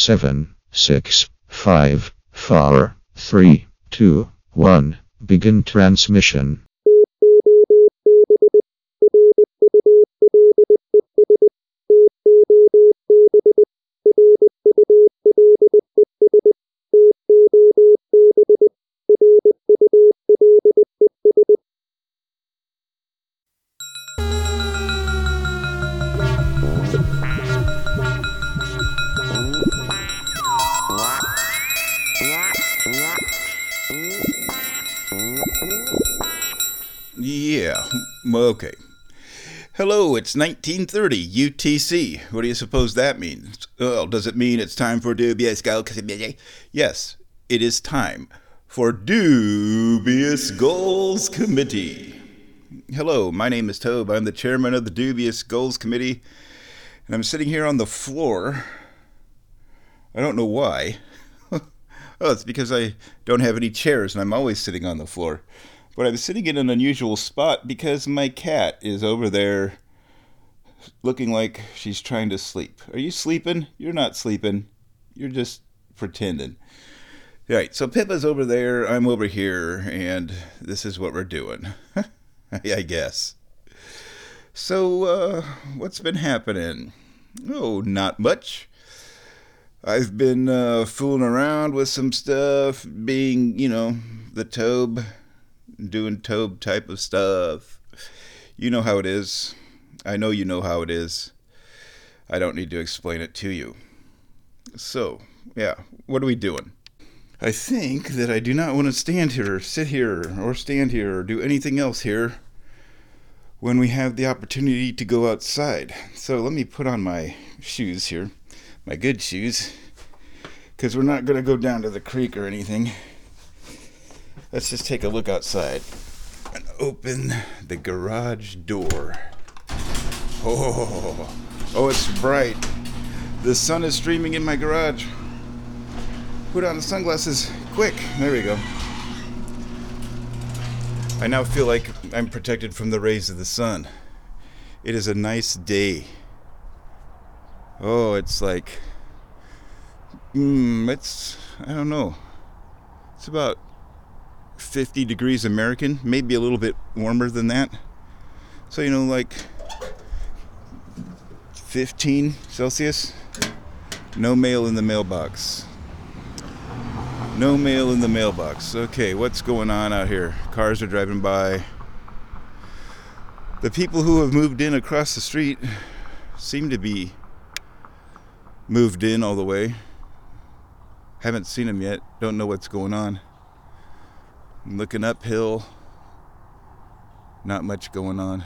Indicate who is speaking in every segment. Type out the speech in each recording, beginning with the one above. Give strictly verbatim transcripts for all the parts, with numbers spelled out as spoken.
Speaker 1: seven, six, five, four, three, two, one. Begin transmission.
Speaker 2: Yeah, okay. Hello, it's nineteen thirty, U T C. What do you suppose that means? Well, does it mean it's time for Dubious Goals Committee? Yes, it is time for Dubious Goals Committee. Hello, my name is Tobe. I'm the chairman of the Dubious Goals Committee, and I'm sitting here on the floor. I don't know why. Oh, it's because I don't have any chairs, and I'm always sitting on the floor. But I'm sitting in an unusual spot because my cat is over there looking like she's trying to sleep. Are you sleeping? You're not sleeping. You're just pretending. All right, so Pippa's over there, I'm over here, and this is what we're doing. I guess. So, uh, what's been happening? Oh, not much. I've been uh, fooling around with some stuff, being, you know, the Tobe, doing Tobe type of stuff. You know how it is. I know you know how it is. I don't need to explain it to you. So, yeah, what are we doing? I think that I do not want to stand here, or sit here, or stand here, or do anything else here when we have the opportunity to go outside. So let me put on my shoes here. My good shoes, because we're not going to go down to the creek or anything. Let's just take a look outside and open the garage door. Oh, oh, it's bright. The sun is streaming in my garage. Put on the sunglasses, quick. There we go. I now feel like I'm protected from the rays of the sun. It is a nice day. Oh, it's like, mm, it's, I don't know, it's about fifty degrees American, maybe a little bit warmer than that. So, you know, like fifteen Celsius. No mail in the mailbox. No mail in the mailbox. Okay, what's going on out here? Cars are driving by. The people who have moved in across the street seem to be moved in all the way. Haven't seen them yet. Don't know what's going on. I'm looking uphill. Not much going on.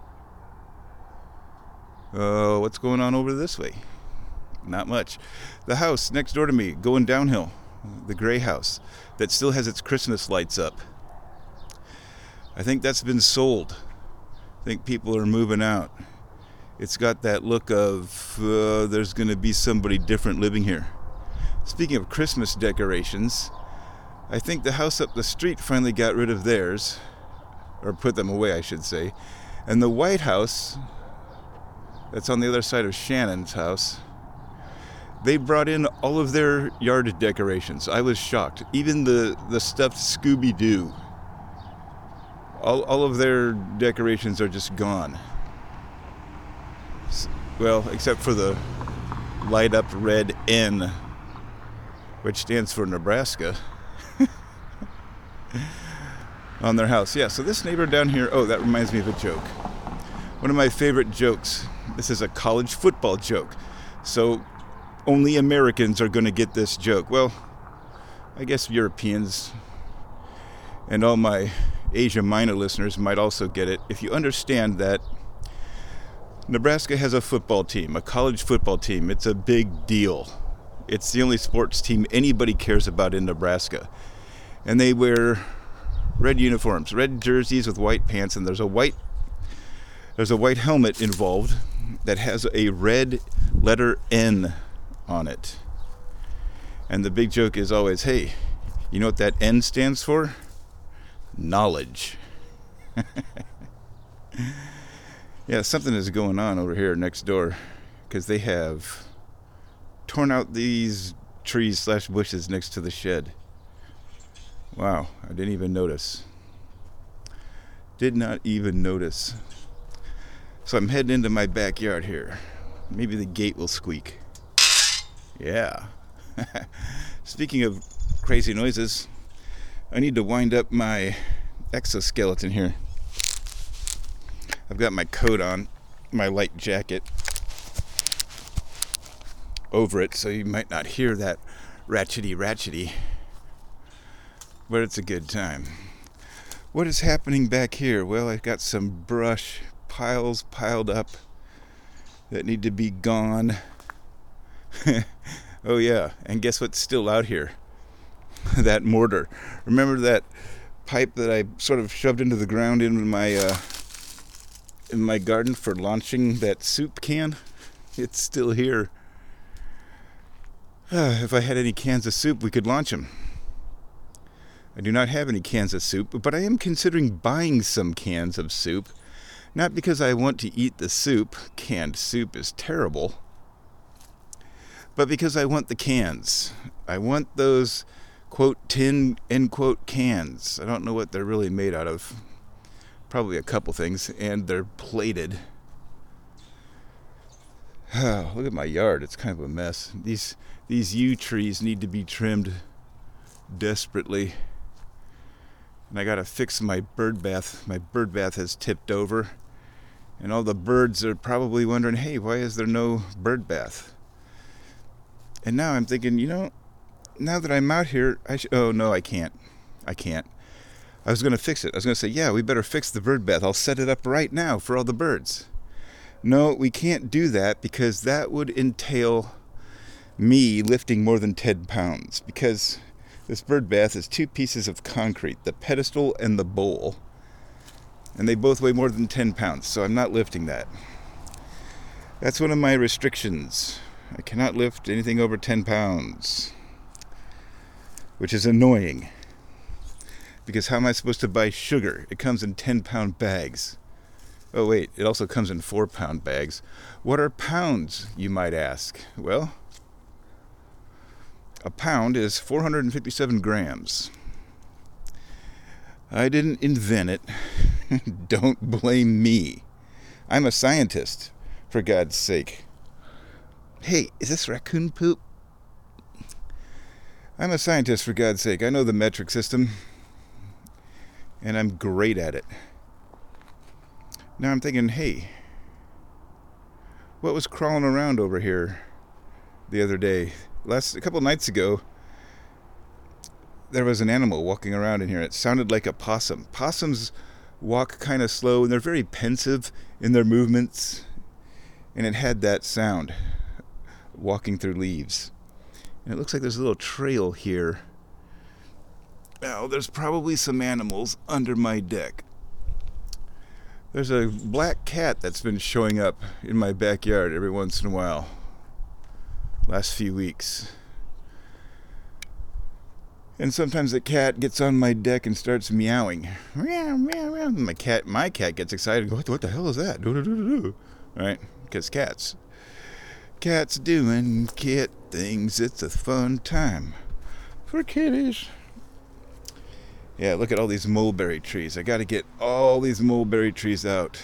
Speaker 2: Uh, what's going on over this way? Not much. The house next door to me, going downhill. The gray house that still has its Christmas lights up. I think that's been sold. I think people are moving out. It's got that look of uh, there's going to be somebody different living here. Speaking of Christmas decorations, I think the house up the street finally got rid of theirs, or put them away, I should say. And the White House, that's on the other side of Shannon's house, they brought in all of their yard decorations. I was shocked. Even the, the stuffed Scooby-Doo. All, all of their decorations are just gone. Well, except for the light up red N, which stands for Nebraska, on their house. Yeah, so this neighbor down here, oh, that reminds me of a joke. One of my favorite jokes. This is a college football joke. So only Americans are going to get this joke. Well, I guess Europeans and all my Asia Minor listeners might also get it. If you understand that Nebraska has a football team, a college football team. It's a big deal. It's the only sports team anybody cares about in Nebraska. And they wear red uniforms, red jerseys with white pants, and there's a white there's a white helmet involved that has a red letter N on it. And the big joke is always, hey, you know what that N stands for? Knowledge. Yeah, something is going on over here next door, because they have torn out these trees slash bushes next to the shed. Wow, I didn't even notice. Did not even notice. So I'm heading into my backyard here. Maybe the gate will squeak. Yeah. Speaking of crazy noises, I need to wind up my exoskeleton here. I've got my coat on, my light jacket over it, so you might not hear that ratchety ratchety, but it's a good time. What is happening back here? Well, I've got some brush piles piled up that need to be gone. Oh yeah, and guess what's still out here? That mortar. Remember that pipe that I sort of shoved into the ground in my uh, in my garden for launching that soup can? It's still here. Uh, if I had any cans of soup, we could launch them. I do not have any cans of soup, but I am considering buying some cans of soup. Not because I want to eat the soup. Canned soup is terrible. But because I want the cans. I want those, quote, tin, end quote, cans. I don't know what they're really made out of. Probably a couple things. And they're plated. Oh, look at my yard. It's kind of a mess. These these yew trees need to be trimmed desperately. And I gotta fix my bird bath. My bird bath has tipped over. And all the birds are probably wondering, hey, why is there no bird bath? And now I'm thinking, you know, now that I'm out here, I sh- oh, no, I can't. I can't. I was going to fix it. I was going to say, yeah, we better fix the bird bath. I'll set it up right now for all the birds. No, we can't do that because that would entail me lifting more than ten pounds. Because this bird bath is two pieces of concrete, the pedestal and the bowl. And they both weigh more than ten pounds, so I'm not lifting that. That's one of my restrictions. I cannot lift anything over ten pounds. Which is annoying. Because how am I supposed to buy sugar? It comes in ten pound bags. Oh wait, it also comes in four pound bags. What are pounds, you might ask? Well, a pound is four hundred fifty-seven grams. I didn't invent it. Don't blame me. I'm a scientist, for God's sake. Hey, is this raccoon poop? I'm a scientist, for God's sake. I know the metric system. And I'm great at it. Now I'm thinking, hey, what was crawling around over here the other day? Last a couple nights ago, there was an animal walking around in here. It sounded like a possum. Possums walk kind of slow, and they're very pensive in their movements. And it had that sound, walking through leaves. And it looks like there's a little trail here. Now, there's probably some animals under my deck. There's a black cat that's been showing up in my backyard every once in a while. Last few weeks. And sometimes the cat gets on my deck and starts meowing. Meow, meow, meow. And my cat, my cat gets excited and goes, what, what the hell is that? Do, do, do, do, do. Right? Because cats. Cats doing cat things. It's a fun time for kitties. Yeah, look at all these mulberry trees. I got to get all these mulberry trees out.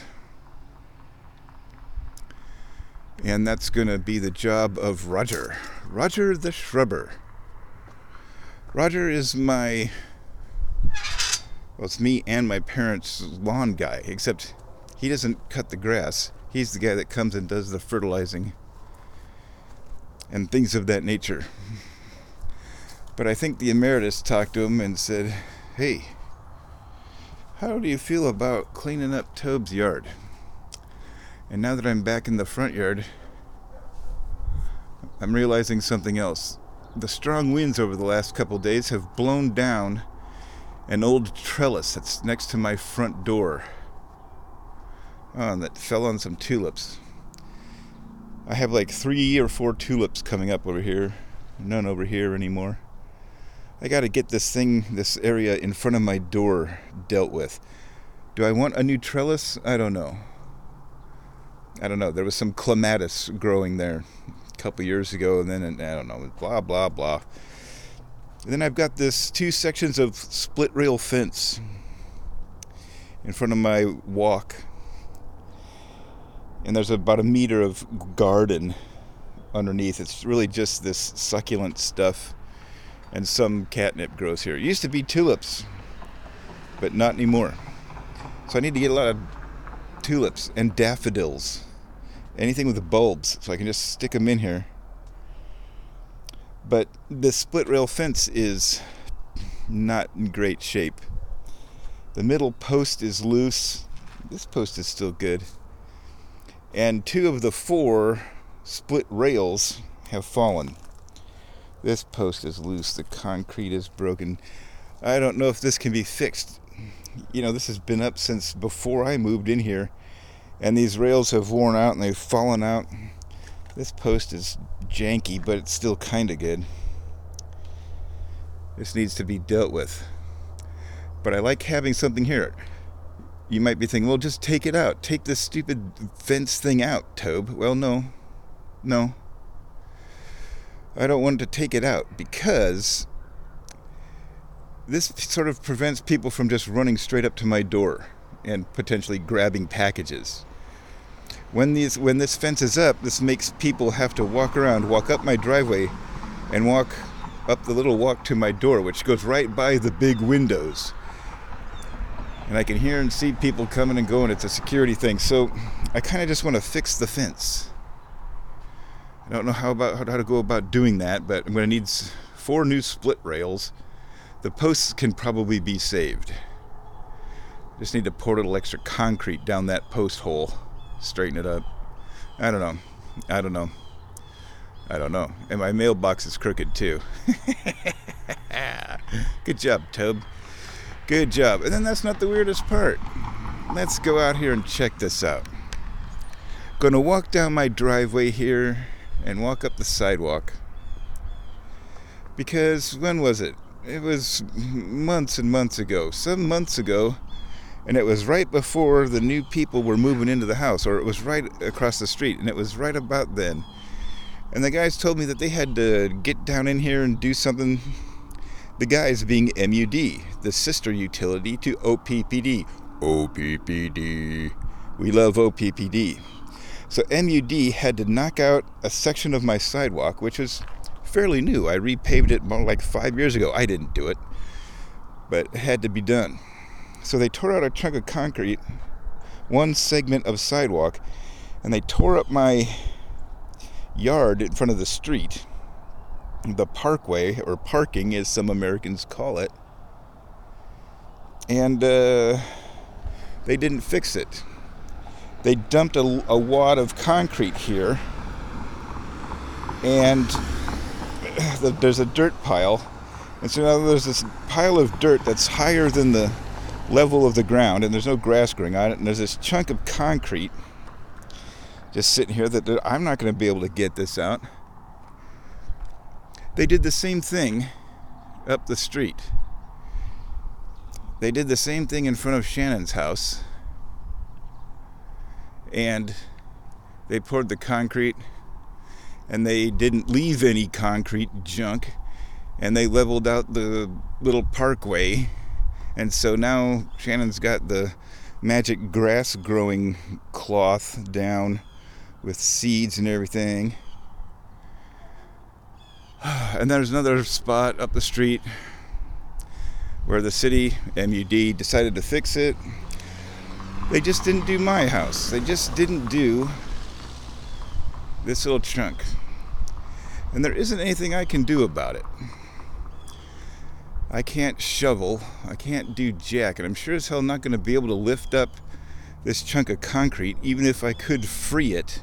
Speaker 2: And that's going to be the job of Roger. Roger the Shrubber. Roger is my... Well, it's me and my parents' lawn guy. Except he doesn't cut the grass. He's the guy that comes and does the fertilizing. And things of that nature. But I think the emeritus talked to him and said, hey, how do you feel about cleaning up Tobe's yard? And now that I'm back in the front yard, I'm realizing something else. The strong winds over the last couple days have blown down an old trellis that's next to my front door. Oh, and that fell on some tulips. I have like three or four tulips coming up over here. None over here anymore. I gotta get this thing, this area in front of my door dealt with. Do I want a new trellis? I don't know. I don't know. There was some clematis growing there. couple years ago, and then, I don't know, blah, blah, blah. And then I've got this two sections of split rail fence in front of my walk. And there's about a meter of garden underneath. It's really just this succulent stuff, and some catnip grows here. It used to be tulips, but not anymore. So I need to get a lot of tulips and daffodils, anything with bulbs, so I can just stick them in here. But this split rail fence is not in great shape. The middle post is loose. This post is still good. And two of the four split rails have fallen. This post is loose. The concrete is broken. I don't know if this can be fixed. You know, this has been up since before I moved in here, and these rails have worn out and they've fallen out. This post is janky, but it's still kind of good. This needs to be dealt with. But I like having something here. You might be thinking, well, just take it out. Take this stupid fence thing out, Tobe. Well, no. No. I don't want to take it out because this sort of prevents people from just running straight up to my door and potentially grabbing packages. When these, when this fence is up, this makes people have to walk around, walk up my driveway, and walk up the little walk to my door, which goes right by the big windows. And I can hear and see people coming and going. It's a security thing. So I kind of just want to fix the fence. I don't know how about how to go about doing that, but I'm going to need four new split rails. The posts can probably be saved. Just need to pour a little extra concrete down that post hole. Straighten it up. I don't know. I don't know. I don't know. And my mailbox is crooked too. Good job, Tobe. Good job. And then that's not the weirdest part. Let's go out here and check this out. Gonna walk down my driveway here and walk up the sidewalk. Because when was it? It was months and months ago. Some months ago. And it was right before the new people were moving into the house, or it was right across the street, and it was right about then. And the guys told me that they had to get down in here and do something. The guys being M U D, the sister utility to O P P D. O P P D. We love O P P D. So M U D had to knock out a section of my sidewalk, which was fairly new. I repaved it more like five years ago. I didn't do it, but it had to be done. So they tore out a chunk of concrete, one segment of sidewalk, and they tore up my yard in front of the street, the parkway, or parking as some Americans call it, and uh, they didn't fix it. They dumped a, a wad of concrete here, and there's a dirt pile, and so now there's this pile of dirt that's higher than the level of the ground, and there's no grass growing on it, and there's this chunk of concrete just sitting here that I'm not going to be able to get this out. They did the same thing up the street. They did the same thing in front of Shannon's house, and they poured the concrete, and they didn't leave any concrete junk, and they leveled out the little parkway. And so now Shannon's got the magic grass growing cloth down with seeds and everything. And there's another spot up the street where the city, M U D, decided to fix it. They just didn't do my house. They just didn't do this little chunk. And there isn't anything I can do about it. I can't shovel, I can't do jack, and I'm sure as hell not going to be able to lift up this chunk of concrete, even if I could free it.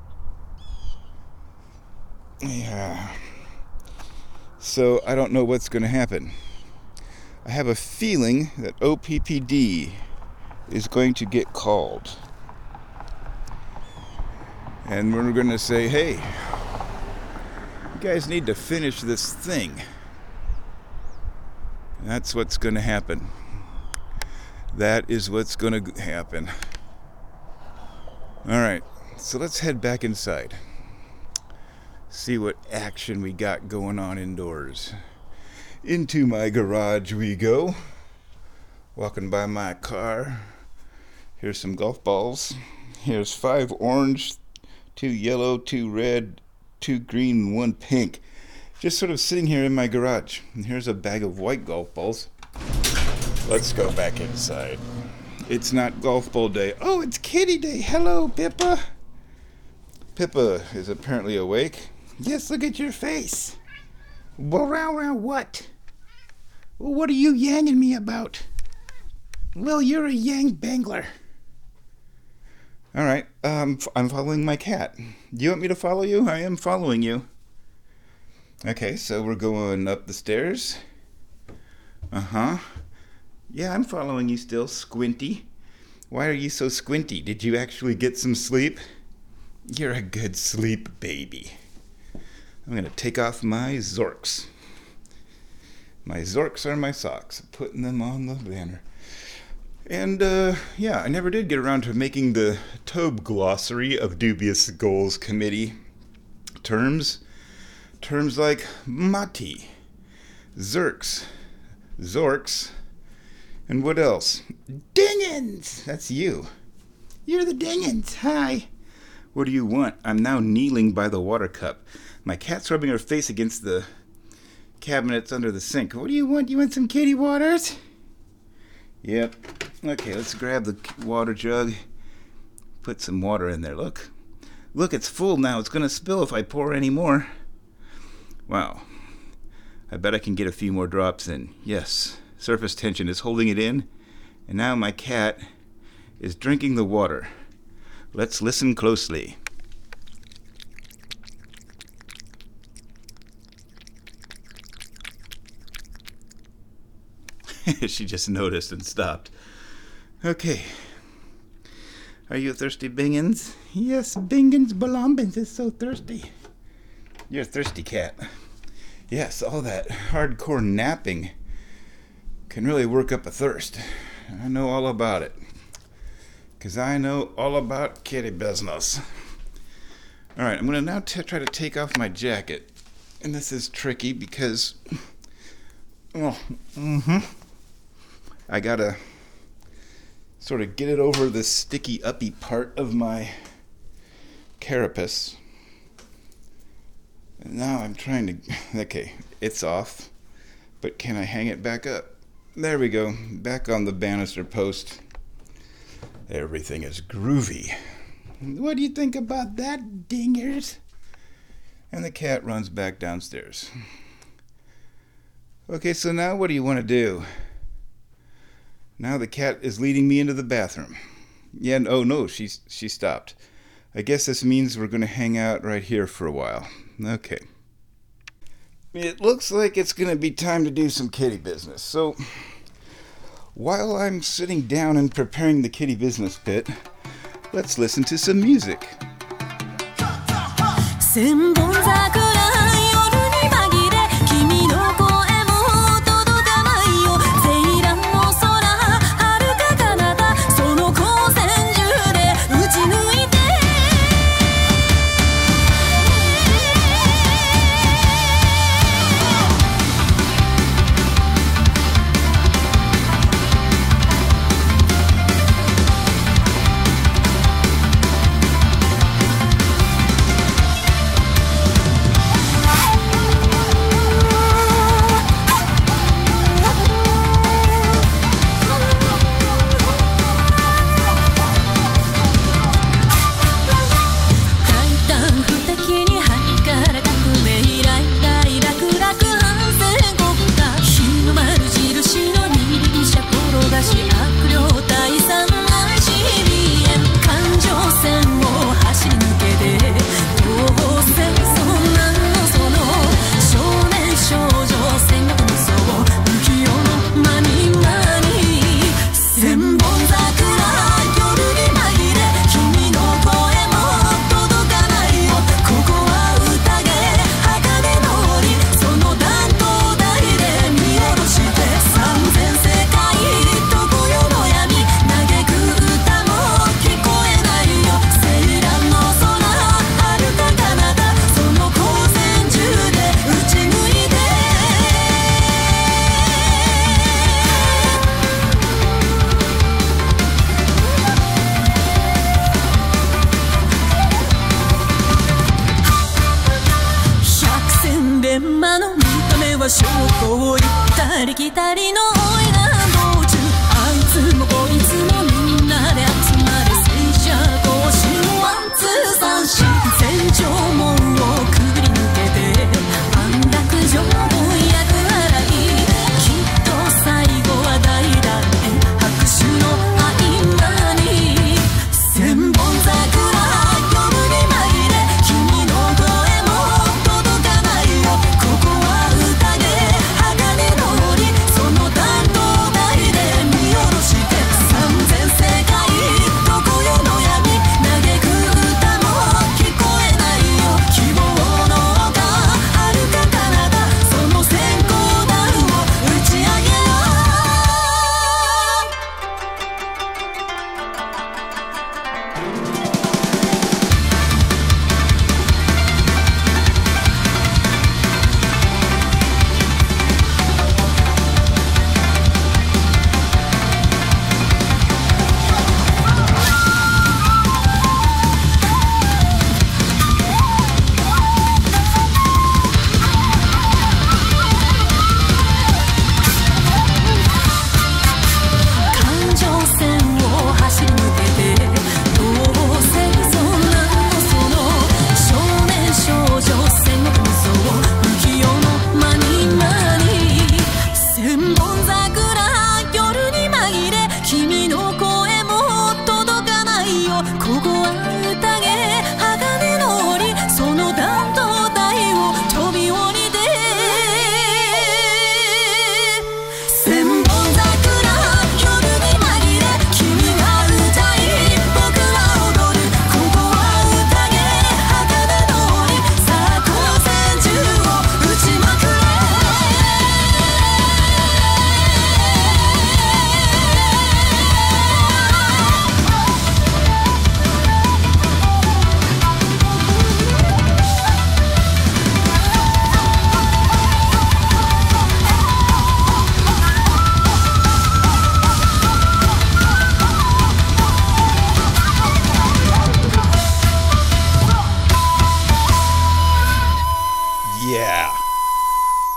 Speaker 2: Yeah. So I don't know what's going to happen. I have a feeling that O P P D is going to get called. And we're going to say, hey, you guys need to finish this thing. That's what's going to happen. That is what's going to happen. All right, so let's head back inside. See what action we got going on indoors. Into my garage we go. Walking by my car. Here's some golf balls. Here's five orange, two yellow, two red, two green, and one pink. Just sort of sitting here in my garage. And here's a bag of white golf balls. Let's go back inside. It's not golf ball day. Oh, it's kitty day. Hello, Pippa. Pippa is apparently awake. Yes, look at your face. Well, round, round what? Well, what are you yanging me about? Well, you're a yang bangler. All right, um, I'm following my cat. Do you want me to follow you? I am following you. Okay, so we're going up the stairs. Uh-huh. Yeah, I'm following you still, Squinty. Why are you so squinty? Did you actually get some sleep? You're a good sleep baby. I'm going to take off my Zorks. My Zorks are my socks. I'm putting them on the banner. And, uh, yeah, I never did get around to making the Tobe glossary of Dubious Goals Committee terms. Terms like Mati, Zerks, Zorks, and what else? Dingins! That's you. You're the Dingins. Hi. What do you want? I'm now kneeling by the water cup. My cat's rubbing her face against the cabinets under the sink. What do you want? You want some kitty waters? Yep. Okay, let's grab the water jug. Put some water in there. Look. Look, it's full now. It's going to spill if I pour any more. Wow. I bet I can get a few more drops in. Yes. Surface tension is holding it in. And now my cat is drinking the water. Let's listen closely. She just noticed and stopped. Okay. Are you thirsty, Bingans? Yes, Bingans Balombins is so thirsty. You're a thirsty cat. Yes, all that hardcore napping can really work up a thirst. I know all about it. Because I know all about kitty business. Alright, I'm going to now t- try to take off my jacket. And this is tricky because... Oh, mm-hmm. I gotta sort of get it over the sticky uppy part of my carapace. And now I'm trying to... Okay, it's off. But can I hang it back up? There we go. Back on the banister post. Everything is groovy. What do you think about that, dingers? And the cat runs back downstairs. Okay, so now what do you want to do? Now the cat is leading me into the bathroom. Yeah, oh no, she's she stopped. I guess this means we're going to hang out right here for a while. Okay. It looks like it's going to be time to do some kitty business. So, while I'm sitting down and preparing the kitty business bit, let's listen to some music.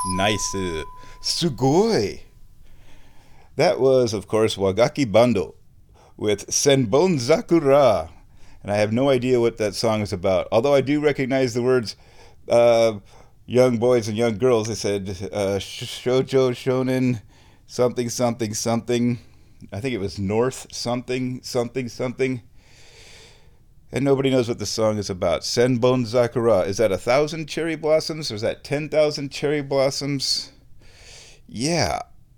Speaker 2: Nice. Uh, sugoi. That was, of course, Wagaki Bando with Senbon Zakura. And I have no idea what that song is about. Although I do recognize the words uh, young boys and young girls. They said uh, shoujo, shonen, something, something, something. I think it was North something, something, something. And nobody knows what the song is about. Senbon Zakura. Is that a thousand cherry blossoms? Or is that ten thousand cherry blossoms? Yeah.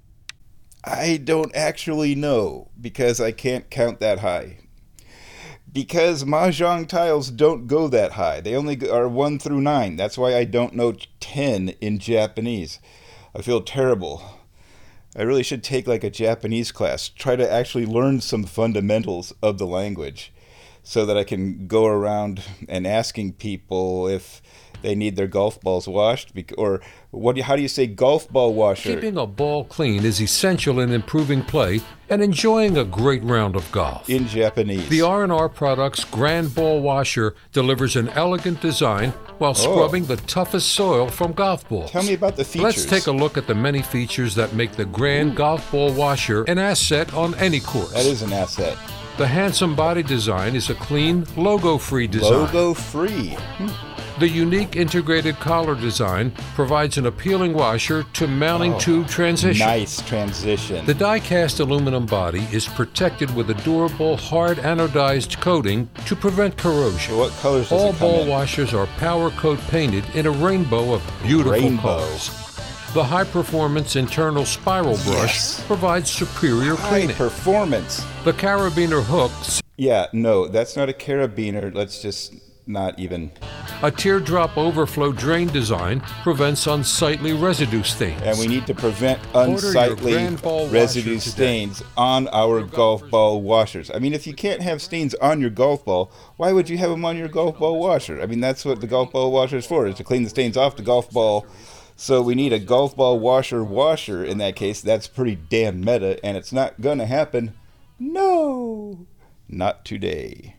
Speaker 2: I don't actually know because I can't count that high. Because mahjong tiles don't go that high. They only are one through nine. That's why I don't know ten in Japanese. I feel terrible. I really should take like a Japanese class. Try to actually learn some fundamentals of the language so that I can go around and asking people if they need their golf balls washed, or what? Do you, how do you say golf ball washer?
Speaker 3: Keeping a ball clean is essential in improving play and enjoying a great round of golf.
Speaker 2: In Japanese.
Speaker 3: The R and R Products Grand Ball Washer delivers an elegant design while scrubbing oh. the toughest soil from golf balls.
Speaker 2: Tell me about the features.
Speaker 3: Let's take a look at the many features that make the Grand Golf Ball Washer an asset on any course.
Speaker 2: That is an asset.
Speaker 3: The handsome body design is a clean, logo-free design.
Speaker 2: Logo-free. Hmm.
Speaker 3: The unique integrated collar design provides an appealing washer to mounting
Speaker 2: oh,
Speaker 3: tube transition.
Speaker 2: Nice transition.
Speaker 3: The die-cast aluminum body is protected with a durable, hard anodized coating to prevent corrosion.
Speaker 2: So what colors does
Speaker 3: All
Speaker 2: it come
Speaker 3: ball
Speaker 2: in?
Speaker 3: washers are powder coat painted in a rainbow of beautiful
Speaker 2: Rainbow.
Speaker 3: colors. The high-performance internal spiral brush
Speaker 2: yes.
Speaker 3: provides superior
Speaker 2: High
Speaker 3: cleaning.
Speaker 2: performance.
Speaker 3: The carabiner hooks.
Speaker 2: Yeah, no, that's not a carabiner. Let's just not even.
Speaker 3: A teardrop overflow drain design prevents unsightly residue stains.
Speaker 2: And we need to prevent unsightly residue stains on our golf ball washers. I mean, if you can't have stains on your golf ball, why would you have them on your golf ball washer? I mean, that's what the golf ball washer is for, is to clean the stains off the golf ball. So we need a golf ball washer washer in that case. That's pretty damn meta, and it's not going to happen. No, not today.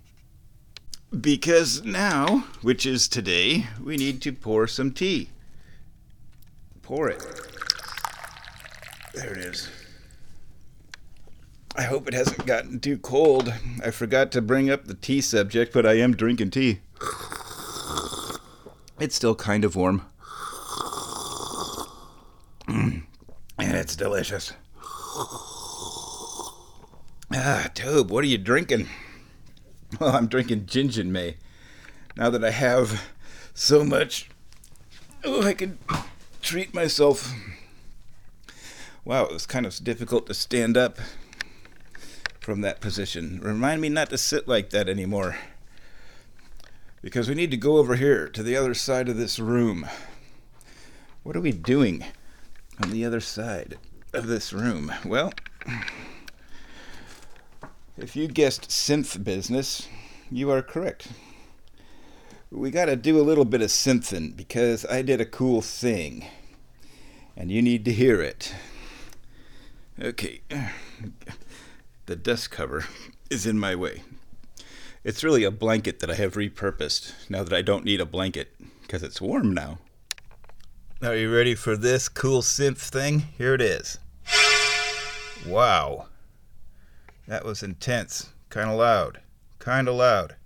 Speaker 2: Because now, which is today, we need to pour some tea. Pour it. There it is. I hope it hasn't gotten too cold. I forgot to bring up the tea subject, but I am drinking tea. It's still kind of warm. And it's delicious. Ah, Tobe, what are you drinking? Well, I'm drinking Jinjin-mei. Now that I have so much, oh, I can treat myself. Wow, it was kind of difficult to stand up from that position. Remind me not to sit like that anymore, because we need to go over here to the other side of this room. What are we doing on the other side of this room? Well, if you guessed synth business, you are correct. We got to do a little bit of synthin' because I did a cool thing, and you need to hear it. Okay, the dust cover is in my way. It's really a blanket that I have repurposed now that I don't need a blanket because it's warm now. Are you ready for this cool synth thing? Here it is. Wow. That was intense. Kind of loud. Kind of loud.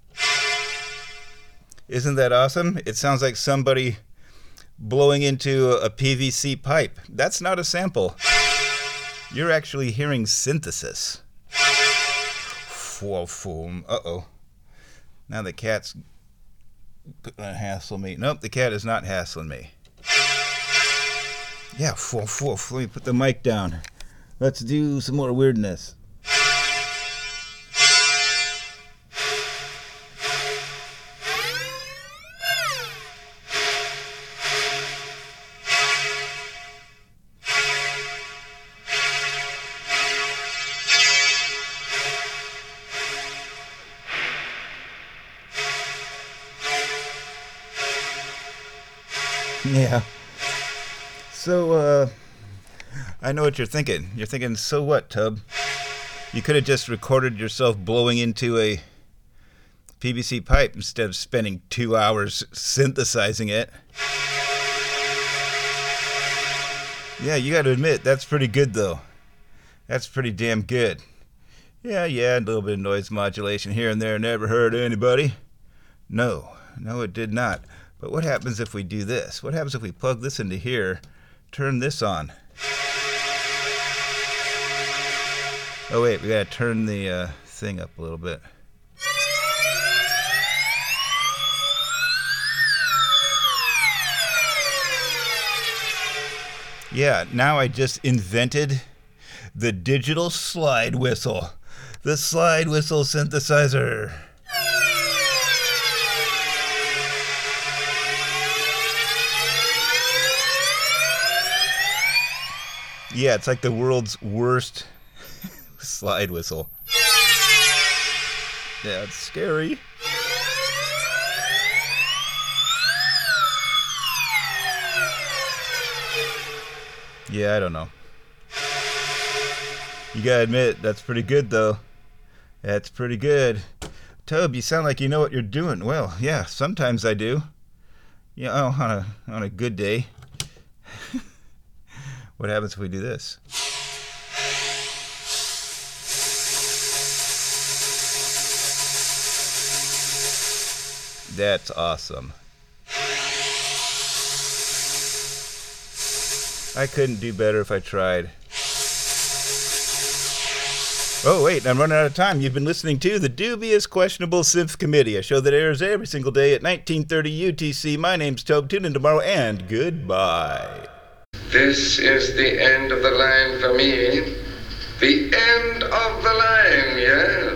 Speaker 2: Isn't that awesome? It sounds like somebody blowing into a P V C pipe. That's not a sample. You're actually hearing synthesis. Uh-oh. Now the cat's gonna hassle me. Nope, the cat is not hassling me. Yeah, let me put the mic down. Let's do some more weirdness. Yeah. So, uh, I know what you're thinking. You're thinking, so what, Tub? You could have just recorded yourself blowing into a P V C pipe instead of spending two hours synthesizing it. Yeah, you got to admit, that's pretty good, though. That's pretty damn good. Yeah, yeah, a little bit of noise modulation here and there never hurt anybody. No, no, it did not. But what happens if we do this? What happens if we plug this into here, turn this on? Oh, wait, we got to turn the uh, thing up a little bit. Yeah, now I just invented the digital slide whistle. The slide whistle synthesizer. Yeah, it's like the world's worst slide whistle. Yeah, it's scary. Yeah, I don't know. You gotta admit, that's pretty good, though. That's pretty good. Tobe, you sound like you know what you're doing. Well, yeah, sometimes I do. Yeah, oh, on a on a good day. What happens if we do this? That's awesome. I couldn't do better if I tried. Oh, wait, I'm running out of time. You've been listening to the Dubious Questionable Synth Committee, a show that airs every single day at nineteen thirty U T C. My name's Tobe. Tune in tomorrow, and goodbye.
Speaker 4: This is the end of the line for me. The end of the line, yes.